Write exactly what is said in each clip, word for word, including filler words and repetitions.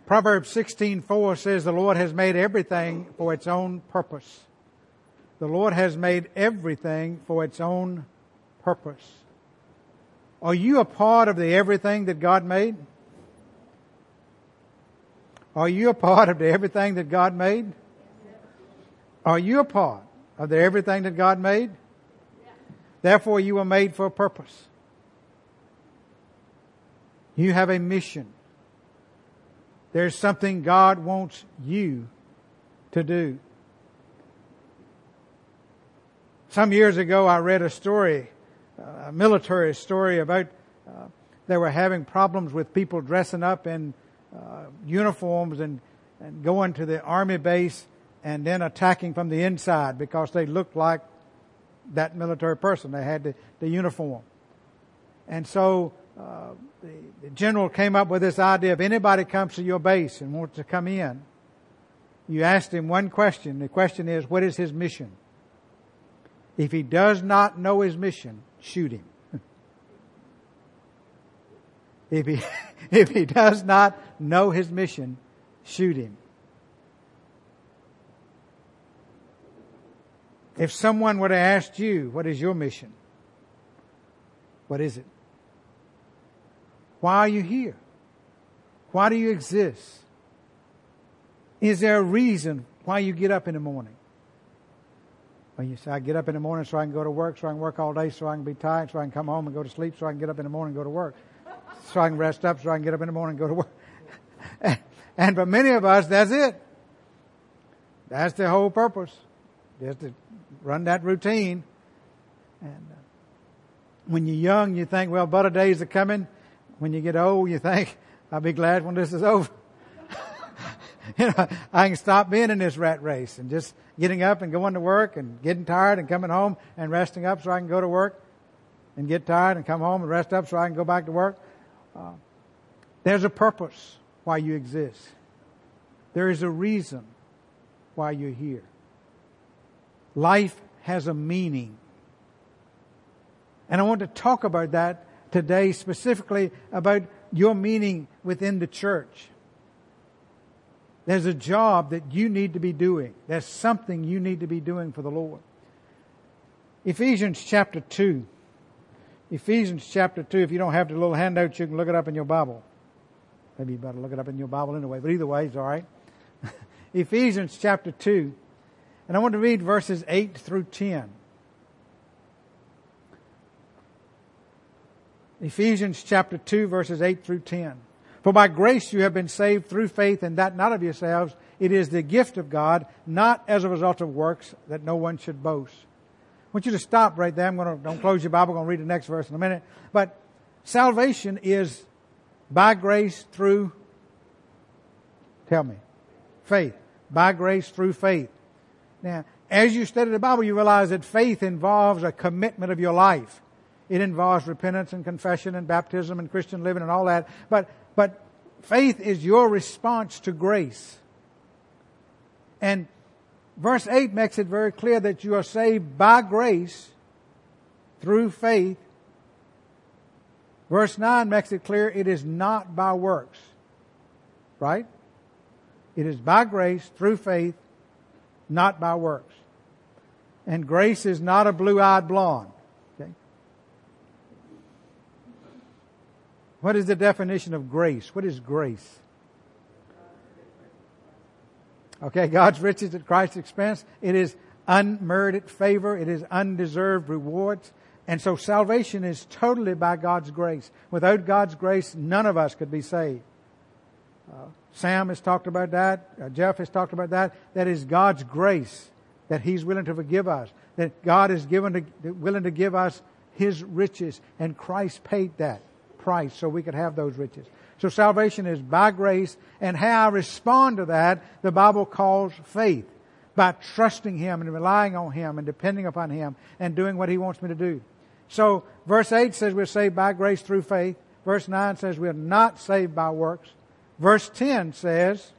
Proverbs sixteen four says the Lord has made everything for its own purpose. The Lord has made everything for its own purpose. Are you a part of the everything that God made? Are you a part of the everything that God made? Are you a part of the everything that God made? Therefore, you were made for a purpose. You have a mission. There's something God wants you to do. Some years ago, I read a story, a military story about uh, they were having problems with people dressing up in uh, uniforms and, and going to the army base and then attacking from the inside because they looked like that military person. They had the, the uniform. And so uh, the, the general came up with this idea: if anybody comes to your base and wants to come in, you ask him one question. The question is, what is his mission? If he does not know his mission, shoot him. If he, if he does not know his mission, shoot him. If someone were to ask you, what is your mission? What is it? Why are you here? Why do you exist? Is there a reason why you get up in the morning? Well, you say, I get up in the morning so I can go to work, so I can work all day, so I can be tired, so I can come home and go to sleep, so I can get up in the morning and go to work. So I can rest up, so I can get up in the morning and go to work. and, and for many of us, that's it. That's the whole purpose. Just to run that routine. And uh, when you're young, you think, well, better days are coming. When you get old, you think, I'll be glad when this is over. You know, I can stop being in this rat race and just getting up and going to work and getting tired and coming home and resting up so I can go to work and get tired and come home and rest up so I can go back to work. Uh, there's a purpose why you exist. There is a reason why you're here. Life has a meaning. And I want to talk about that today, specifically about your meaning within the church. There's a job that you need to be doing. There's something you need to be doing for the Lord. Ephesians chapter two. Ephesians chapter two. If you don't have the little handout, you can look it up in your Bible. Maybe you better look it up in your Bible anyway, but either way, it's all right. Ephesians chapter two. And I want to read verses eight through ten. Ephesians chapter two, verses eight through ten. For by grace you have been saved through faith, and that not of yourselves. It is the gift of God, not as a result of works, that no one should boast. I want you to stop right there. I'm going to, don't close your Bible. I'm going to read the next verse in a minute. But salvation is by grace through, tell me, faith. By grace through faith. Now, as you study the Bible, you realize that faith involves a commitment of your life. It involves repentance and confession and baptism and Christian living and all that. But, but faith is your response to grace. And verse eight makes it very clear that you are saved by grace through faith. Verse nine makes it clear it is not by works. Right? It is by grace through faith, not by works. And grace is not a blue-eyed blonde. Okay? What is the definition of grace? What is grace? Okay, God's riches at Christ's expense. It is unmerited favor. It is undeserved rewards. And so salvation is totally by God's grace. Without God's grace, none of us could be saved. Uh, Sam has talked about that. Uh, Jeff has talked about that. That is God's grace that He's willing to forgive us. That God is given to, willing to give us His riches. And Christ paid that price so we could have those riches. So salvation is by grace. And how I respond to that, the Bible calls faith. By trusting Him and relying on Him and depending upon Him and doing what He wants me to do. So verse eight says we're saved by grace through faith. Verse nine says we're not saved by works. Verse ten says,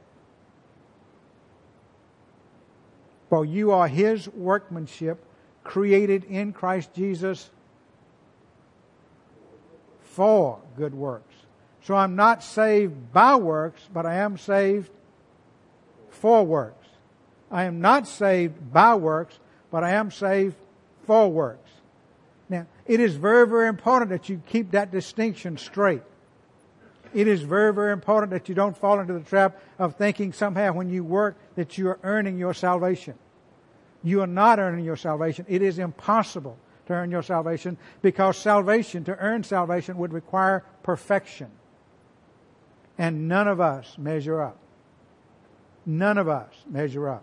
for you are His workmanship, created in Christ Jesus for good works. So I'm not saved by works, but I am saved for works. I am not saved by works, but I am saved for works. Now, it is very, very important that you keep that distinction straight. It is very, very important that you don't fall into the trap of thinking somehow when you work that you are earning your salvation. You are not earning your salvation. It is impossible to earn your salvation, because salvation, to earn salvation, would require perfection. And none of us measure up. None of us measure up.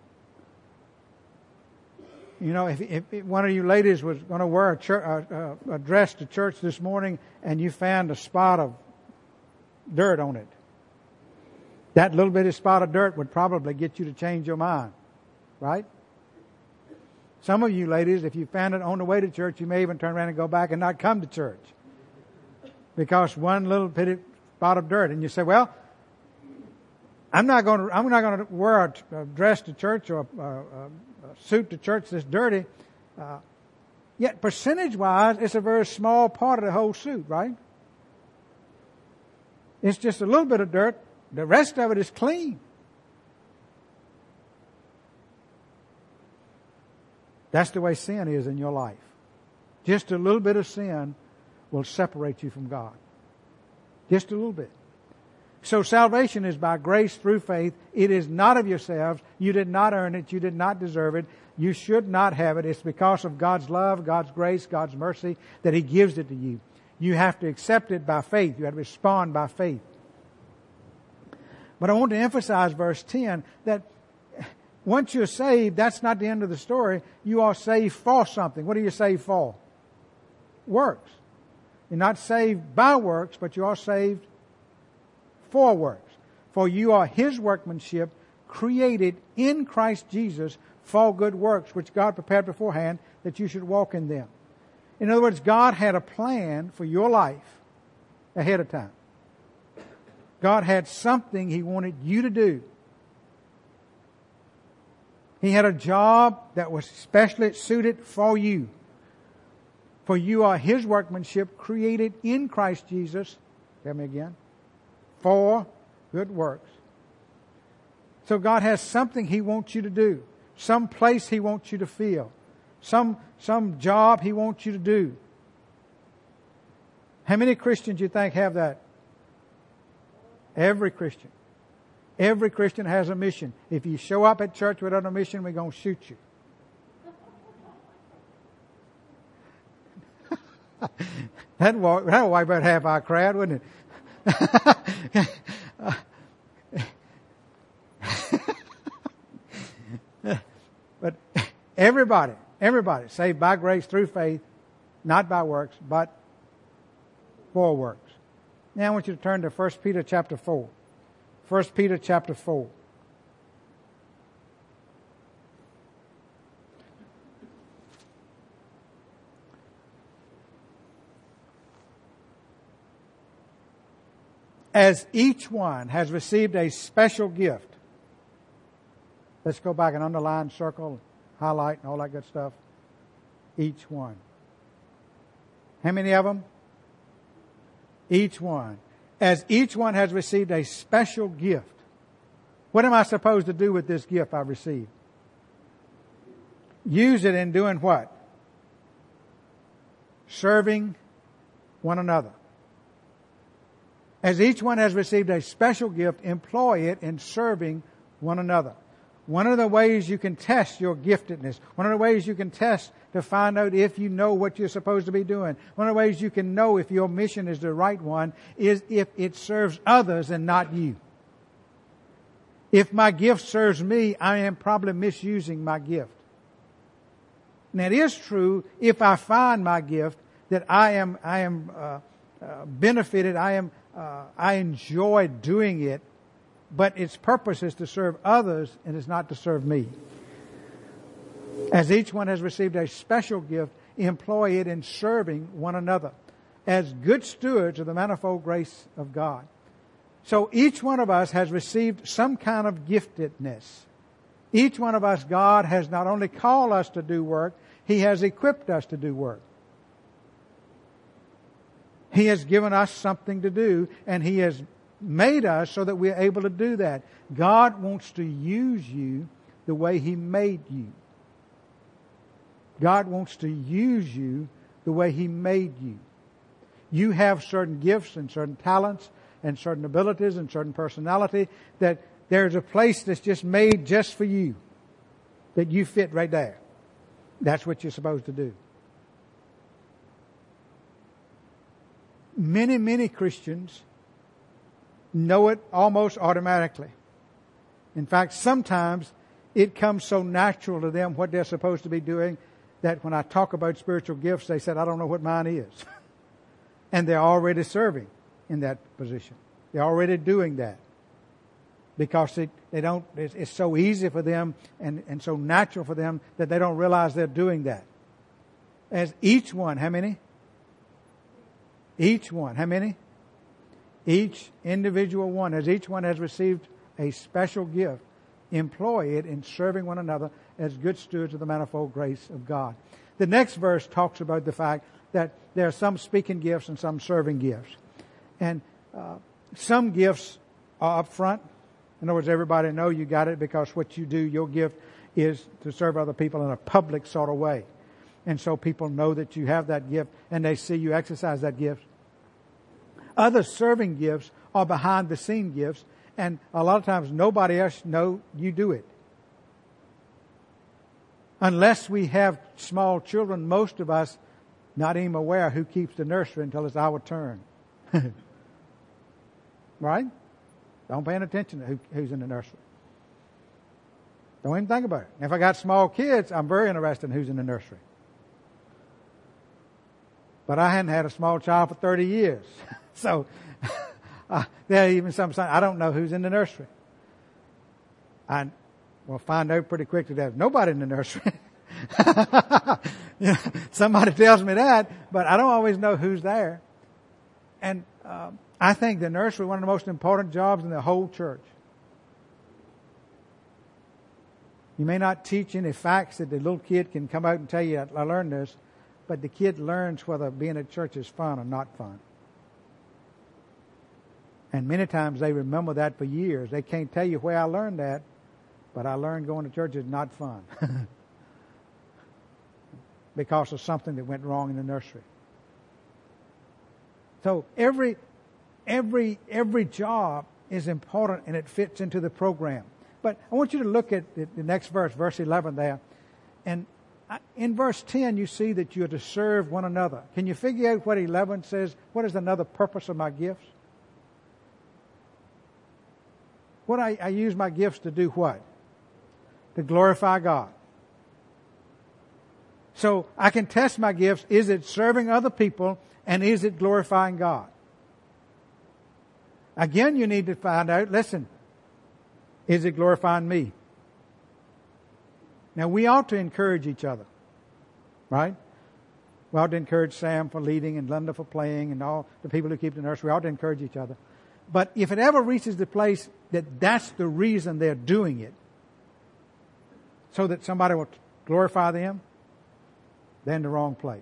You know, if, if one of you ladies was going to wear a, church, a, a dress to church this morning and you found a spot of dirt on it, that little bitty spot of dirt would probably get you to change your mind, right? Some of you ladies, if you found it on the way to church, you may even turn around and go back and not come to church because one little bitty spot of dirt. And you say, "Well, I'm not going to. I'm not going to wear a, a dress to church or a, a, a suit to church that's dirty." Uh, yet, percentage-wise, it's a very small part of the whole suit, right? It's just a little bit of dirt. The rest of it is clean. That's the way sin is in your life. Just a little bit of sin will separate you from God. Just a little bit. So salvation is by grace through faith. It is not of yourselves. You did not earn it. You did not deserve it. You should not have it. It's because of God's love, God's grace, God's mercy that He gives it to you. You have to accept it by faith. You have to respond by faith. But I want to emphasize verse ten that once you're saved, that's not the end of the story. You are saved for something. What are you saved for? Works. You're not saved by works, but you are saved for works. For you are His workmanship, created in Christ Jesus for good works, which God prepared beforehand that you should walk in them. In other words, God had a plan for your life ahead of time. God had something He wanted you to do. He had a job that was specially suited for you. For you are His workmanship, created in Christ Jesus, tell me again, for good works. So God has something He wants you to do. Some place He wants you to fill. Some, some job He wants you to do. How many Christians you think have that? Every Christian. Every Christian has a mission. If you show up at church without a mission, we're going to shoot you. That'd wipe that out half our crowd, wouldn't it? But everybody, everybody saved by grace through faith, not by works, but for works. Now I want you to turn to First Peter chapter four. First Peter chapter four. As each one has received a special gift. Let's go back and underline, circle, highlight, and all that good stuff. Each one. How many of them? Each one. As each one has received a special gift. What am I supposed to do with this gift I've received? Use it in doing what? Serving one another. As each one has received a special gift, employ it in serving one another. One of the ways you can test your giftedness, one of the ways you can test to find out if you know what you're supposed to be doing, one of the ways you can know if your mission is the right one is if it serves others and not you. If my gift serves me, I am probably misusing my gift. Now it is true if I find my gift that I am, I am uh, uh, benefited, I am, uh, I enjoy doing it, but its purpose is to serve others and is not to serve me. As each one has received a special gift, employ it in serving one another as good stewards of the manifold grace of God. So each one of us has received some kind of giftedness. Each one of us, God has not only called us to do work, He has equipped us to do work. He has given us something to do, and He has made us so that we're able to do that. God wants to use you the way He made you. God wants to use you the way He made you. You have certain gifts and certain talents and certain abilities and certain personality that there's a place that's just made just for you, that you fit right there. That's what you're supposed to do. Many, many Christians know it almost automatically. In fact, sometimes it comes so natural to them what they're supposed to be doing that when I talk about spiritual gifts, they said, I don't know what mine is. And they're already serving in that position. They're already doing that. Because they, they don't, it's, it's so easy for them and, and so natural for them that they don't realize they're doing that. As each one, how many? Each one, how many? Each individual one, as each one has received a special gift, employ it in serving one another as good stewards of the manifold grace of God. The next verse talks about the fact that there are some speaking gifts and some serving gifts. And uh, some gifts are up front. In other words, everybody know you got it because what you do, your gift is to serve other people in a public sort of way. And so people know that you have that gift and they see you exercise that gift. Other serving gifts are behind the scene gifts, and a lot of times nobody else know you do it. Unless we have small children, most of us not even aware who keeps the nursery until it's our turn. Right? Don't pay any attention to who, who's in the nursery. Don't even think about it. If I got small kids, I'm very interested in who's in the nursery. But I hadn't had a small child for thirty years. So uh, there are even some signs. I don't know who's in the nursery. I will find out pretty quickly there's nobody in the nursery. You know, somebody tells me that, but I don't always know who's there. And uh, I think the nursery is one of the most important jobs in the whole church. You may not teach any facts that the little kid can come out and tell you, I learned this, but the kid learns whether being at church is fun or not fun. And many times they remember that for years. They can't tell you where I learned that, but I learned going to church is not fun. Because of something that went wrong in the nursery. So every, every, every job is important and it fits into the program. But I want you to look at the, the next verse, verse eleven there. And in verse ten, you see that you are to serve one another. Can you figure out what eleven says? What is another purpose of my gifts? What I, I use my gifts to do what? To glorify God. So I can test my gifts. Is it serving other people and is it glorifying God? Again, you need to find out, listen, is it glorifying me? Now, we ought to encourage each other, right? We ought to encourage Sam for leading and Linda for playing and all the people who keep the nursery. We ought to encourage each other. But if it ever reaches the place that that's the reason they're doing it, so that somebody will glorify them, they're in the wrong place.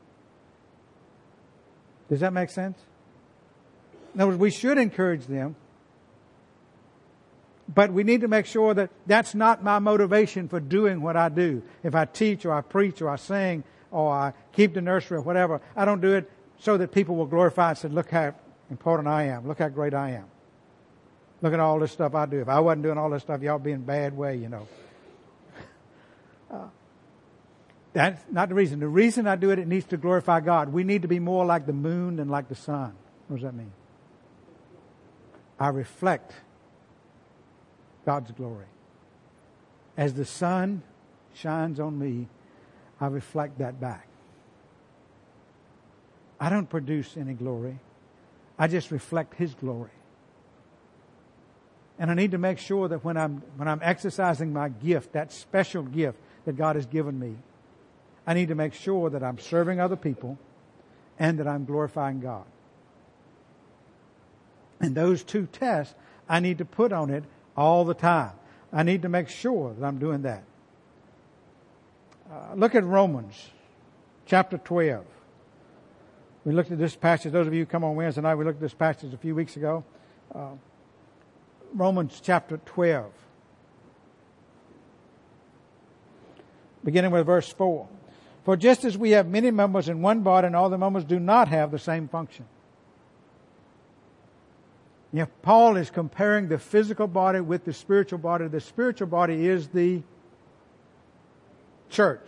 Does that make sense? In other words, we should encourage them, but we need to make sure that that's not my motivation for doing what I do. If I teach or I preach or I sing or I keep the nursery or whatever, I don't do it so that people will glorify and say, look how important I am. Look how great I am. Look at all this stuff I do. If I wasn't doing all this stuff, y'all would be in a bad way, you know. Uh, That's not the reason. The reason I do it, it needs to glorify God. We need to be more like the moon than like the sun. What does that mean? I reflect God's glory. As the sun shines on me, I reflect that back. I don't produce any glory. I just reflect His glory. And I need to make sure that when I'm, when I'm exercising my gift, that special gift that God has given me, I need to make sure that I'm serving other people and that I'm glorifying God. And those two tests I need to put on it all the time. I need to make sure that I'm doing that. Uh, look at Romans chapter twelve. We looked at this passage. Those of you who come on Wednesday night, we looked at this passage a few weeks ago. Uh, Romans chapter twelve. Beginning with verse four. For just as we have many members in one body, and all the members do not have the same function. Yeah, Paul is comparing the physical body with the spiritual body. The spiritual body is the church.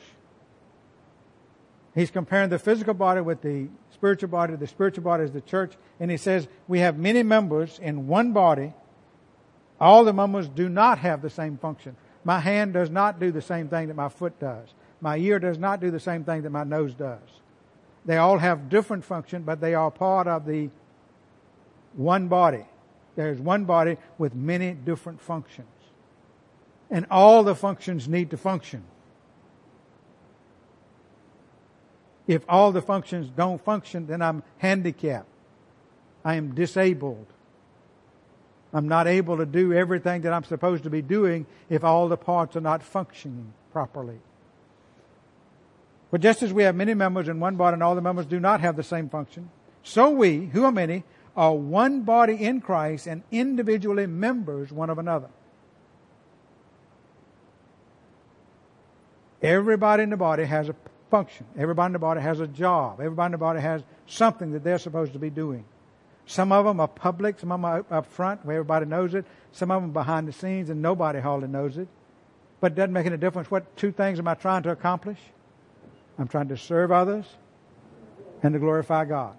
He's comparing the physical body with the spiritual body. The spiritual body is the church. And he says, we have many members in one body. All the members do not have the same function. My hand does not do the same thing that my foot does. My ear does not do the same thing that my nose does. They all have different function, but they are part of the one body. There's one body with many different functions. And all the functions need to function. If all the functions don't function, then I'm handicapped. I am disabled. I'm not able to do everything that I'm supposed to be doing if all the parts are not functioning properly. But just as we have many members in one body and all the members do not have the same function, so we, who are many, are one body in Christ and individually members one of another. Everybody in the body has a function. Everybody in the body has a job. Everybody in the body has something that they're supposed to be doing. Some of them are public. Some of them are up front where everybody knows it. Some of them are behind the scenes and nobody hardly knows it. But it doesn't make any difference. What two things am I trying to accomplish? I'm trying to serve others and to glorify God.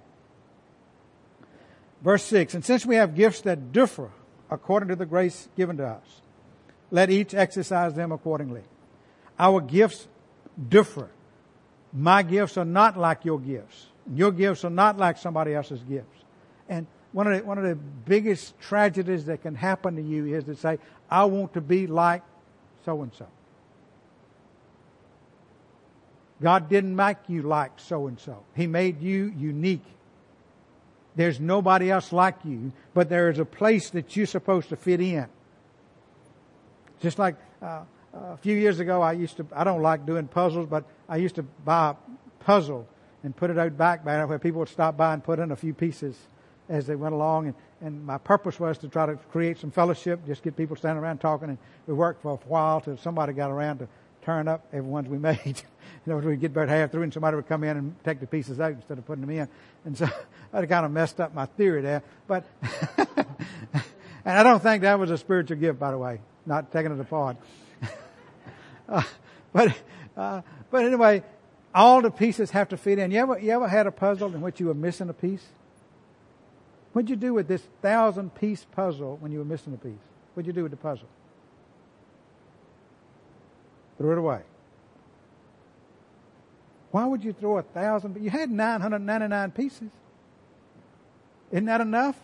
Verse six, and since we have gifts that differ according to the grace given to us, let each exercise them accordingly. Our gifts differ. My gifts are not like your gifts. Your gifts are not like somebody else's gifts. And one of the, one of the biggest tragedies that can happen to you is to say, I want to be like so-and-so. God didn't make you like so-and-so. He made you unique. There's nobody else like you, but there is a place that you're supposed to fit in. Just like uh, a few years ago, I used to, I don't like doing puzzles, but I used to buy a puzzle and put it out back there where people would stop by and put in a few pieces as they went along. And, and my purpose was to try to create some fellowship, just get people standing around talking. And we worked for a while till somebody got around to turn up every ones we made. You know, we'd get about half through and somebody would come in and take the pieces out instead of putting them in. And so that kind of messed up my theory there. But, and I don't think that was a spiritual gift, by the way, not taking it apart. uh, but, uh, but anyway, all the pieces have to fit in. You ever, you ever had a puzzle in which you were missing a piece? What'd you do with this thousand piece puzzle when you were missing a piece? What'd you do with the puzzle? Threw it away. Why would you throw a thousand? You had nine hundred ninety-nine pieces. Isn't that enough?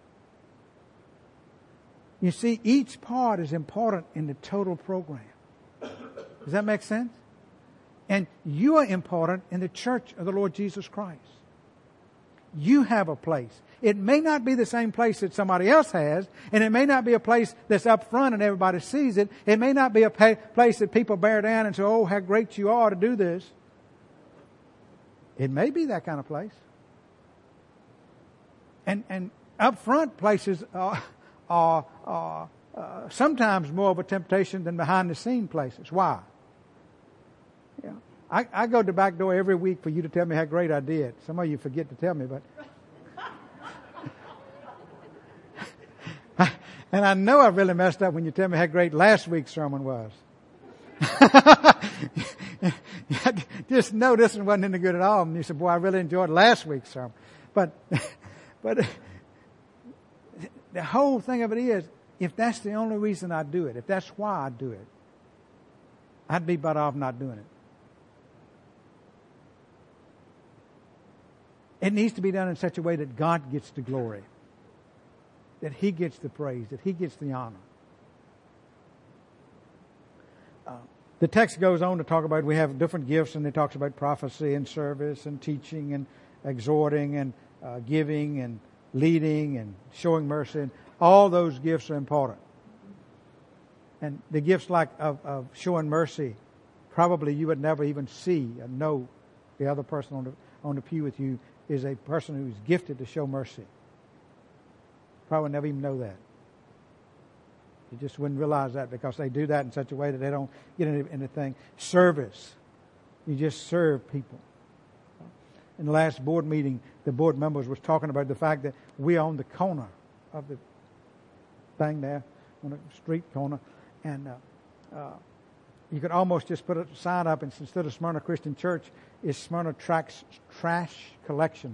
You see, each part is important in the total program. Does that make sense? And you are important in the church of the Lord Jesus Christ. You have a place. It may not be the same place that somebody else has, and it may not be a place that's up front and everybody sees it. It may not be a place that people bear down and say, oh, how great you are to do this. It may be that kind of place. And and up front places are, are, are uh, sometimes more of a temptation than behind the scene places. Why? Yeah. I, I go to the back door every week for you to tell me how great I did. Some of you forget to tell me, but... And I know I really messed up when you tell me how great last week's sermon was. Just know this one wasn't any good at all. And you said, boy, I really enjoyed last week's sermon. But, but the whole thing of it is, if that's the only reason I do it, if that's why I do it, I'd be better off not doing it. It needs to be done in such a way that God gets the glory, that He gets the praise, that He gets the honor. Uh, the text goes on to talk about we have different gifts, and it talks about prophecy and service and teaching and exhorting and uh, giving and leading and showing mercy. And all those gifts are important. And the gifts like of, of showing mercy, probably you would never even see and know the other person on the, on the pew with you is a person who's gifted to show mercy. Probably never even know that. You just wouldn't realize that because they do that in such a way that they don't get into anything. Service. You just serve people. In the last board meeting, the board members was talking about the fact that we own the corner of the thing there, on the street corner, and uh, uh, you could almost just put a sign up, and instead of Smyrna Christian Church, it's Smyrna Trash, Trash Collection.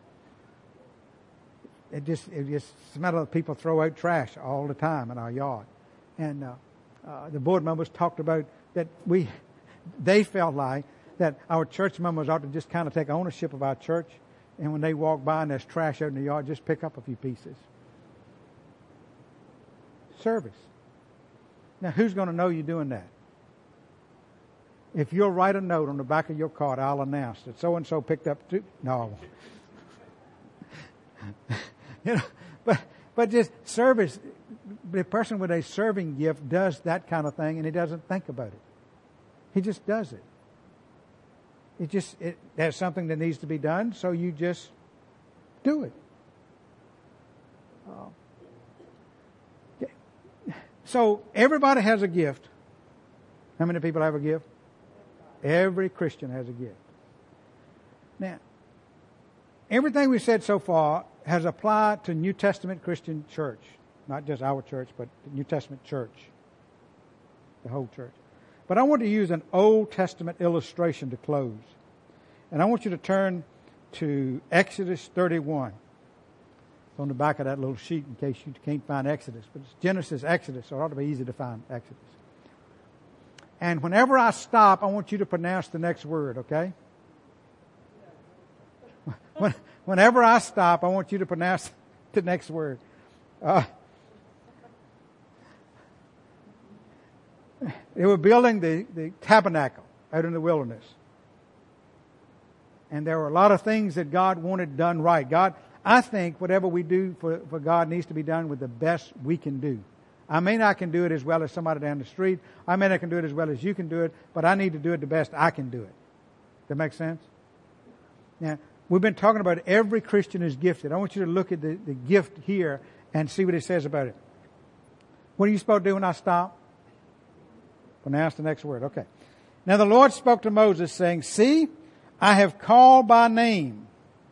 It just it just smelled like people throw out trash all the time in our yard, and uh, uh, the board members talked about that we they felt like that our church members ought to just kind of take ownership of our church, and when they walk by and there's trash out in the yard, just pick up a few pieces. Service. Now, who's going to know you're doing that? If you'll write a note on the back of your card, I'll announce that so-and-so picked up two. No. you know, but, but just service. The person with a serving gift does that kind of thing, and he doesn't think about it. He just does it. It just, it, there's something that needs to be done, so you just do it. Uh, okay. So everybody has a gift. How many people have a gift? Every Christian has a gift. Now, everything we said so far has applied to New Testament Christian church. Not just our church, but the New Testament church. The whole church. But I want to use an Old Testament illustration to close. And I want you to turn to Exodus thirty-one. It's on the back of that little sheet in case you can't find Exodus. But it's Genesis, Exodus, so it ought to be easy to find Exodus. And whenever I stop, I want you to pronounce the next word, okay? When, whenever I stop, I want you to pronounce the next word. Uh, They were building the, the tabernacle out in the wilderness. And there were a lot of things that God wanted done right. God, I think whatever we do for, for God needs to be done with the best we can do. I may not can do it as well as somebody down the street. I may not can do it as well as you can do it, but I need to do it the best I can do it. That make sense? Now, we've been talking about every Christian is gifted. I want you to look at the, the gift here and see what it says about it. What are you supposed to do when I stop? Pronounce the next word. Okay. Now the Lord spoke to Moses saying, see, I have called by name.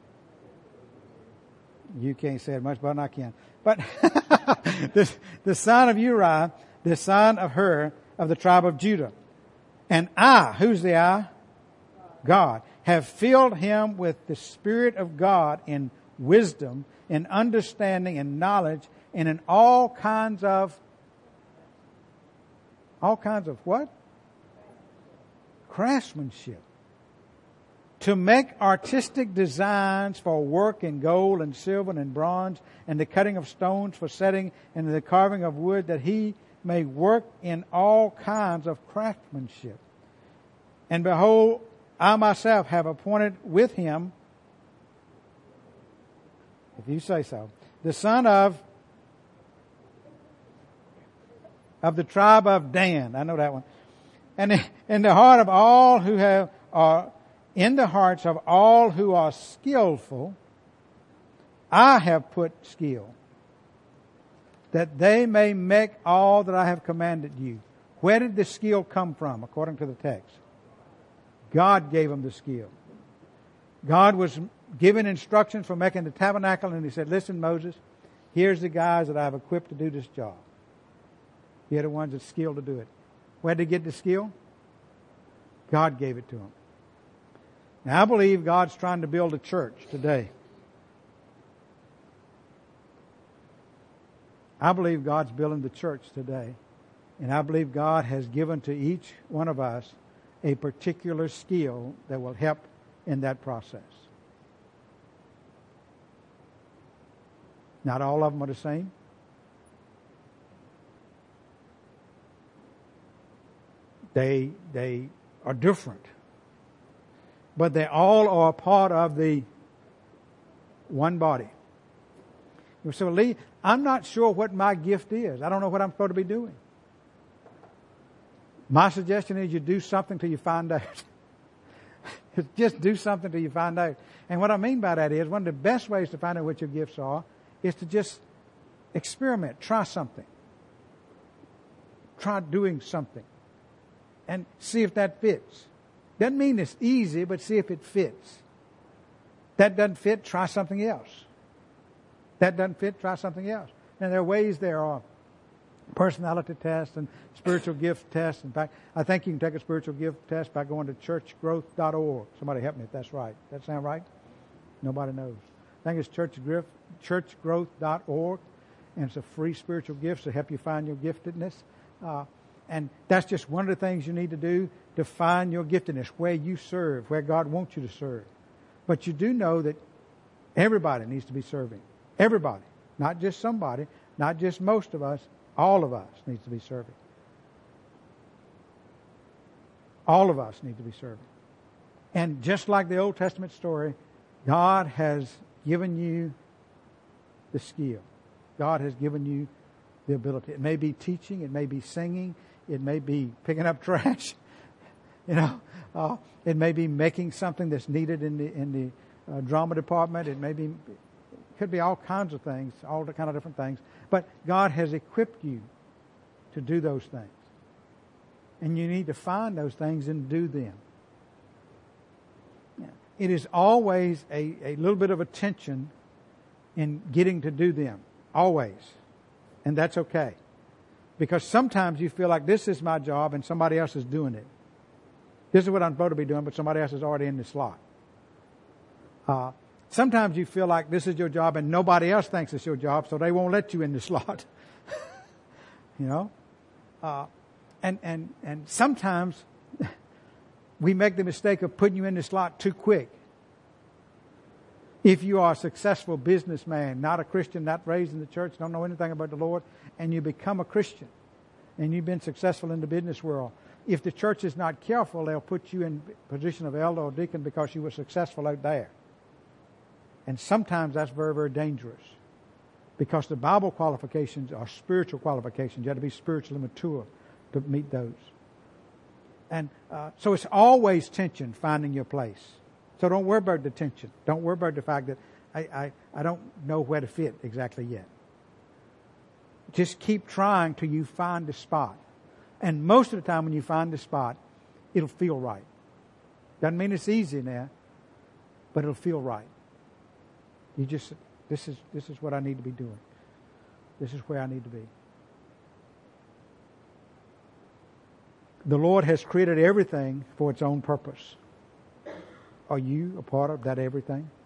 You can't say it much, but I can. But the, the son of Uriah, the son of Hur, of the tribe of Judah. And I, who's the I? God. Have filled him with the Spirit of God in wisdom, in understanding, in knowledge, and in all kinds of All kinds of what? Craftsmanship. To make artistic designs for work in gold and silver and bronze, and the cutting of stones for setting, and the carving of wood, that he may work in all kinds of craftsmanship. And behold, I myself have appointed with him, if you say so, the son of of the tribe of Dan. I know that one. And in the heart of all who have, are in the hearts of all who are skillful, I have put skill, that they may make all that I have commanded you. Where did the skill come from, according to the text? God gave them the skill. God was giving instructions for making the tabernacle, and he said, listen, Moses, here's the guys that I've equipped to do this job. They're the ones that's skilled to do it. Where did they get the skill? God gave it to them. Now, I believe God's trying to build a church today. I believe God's building the church today. And I believe God has given to each one of us a particular skill that will help in that process. Not all of them are the same. They they are different. But they all are a part of the one body. You say, well, Lee, I'm not sure what my gift is. I don't know what I'm supposed to be doing. My suggestion is you do something till you find out. Just do something till you find out. And what I mean by that is one of the best ways to find out what your gifts are is to just experiment. Try something. Try doing something. And see if that fits. Doesn't mean it's easy, but see if it fits. That doesn't fit, try something else. That doesn't fit, try something else. And there are ways there are personality tests and spiritual gift tests. In fact, I think you can take a spiritual gift test by going to church growth dot org. Somebody help me if that's right. Does that sound right? Nobody knows. I think it's church growth dot org. And it's a free spiritual gift to help you find your giftedness. Uh, and that's just one of the things you need to do to find your giftedness, where you serve, where God wants you to serve. But you do know that everybody needs to be serving. Everybody. Not just somebody. Not just most of us. All of us needs to be serving. All of us need to be serving. And just like the Old Testament story, God has given you the skill. God has given you the ability. It may be teaching. It may be singing. It may be picking up trash. You know, uh, it may be making something that's needed in the in the uh, drama department. It may be, it could be all kinds of things, all the kind of different things. But God has equipped you to do those things, and you need to find those things and do them. It is always a, a little bit of a tension in getting to do them, always, and that's okay, because sometimes you feel like this is my job and somebody else is doing it. This is what I'm supposed to be doing, but somebody else is already in the slot. Uh, sometimes you feel like this is your job and nobody else thinks it's your job, so they won't let you in the slot. You know? Uh, and, and, and sometimes we make the mistake of putting you in the slot too quick. If you are a successful businessman, not a Christian, not raised in the church, don't know anything about the Lord, and you become a Christian, and you've been successful in the business world, if the church is not careful, they'll put you in position of elder or deacon because you were successful out there. And sometimes that's very, very dangerous, because the Bible qualifications are spiritual qualifications. You have to be spiritually mature to meet those. And uh, so it's always tension finding your place. So don't worry about the tension. Don't worry about the fact that I, I, I don't know where to fit exactly yet. Just keep trying till you find the spot. And most of the time when you find the spot, it'll feel right. Doesn't mean it's easy now, but it'll feel right. You just, this is, this is what I need to be doing. This is where I need to be. The Lord has created everything for its own purpose. Are you a part of that everything?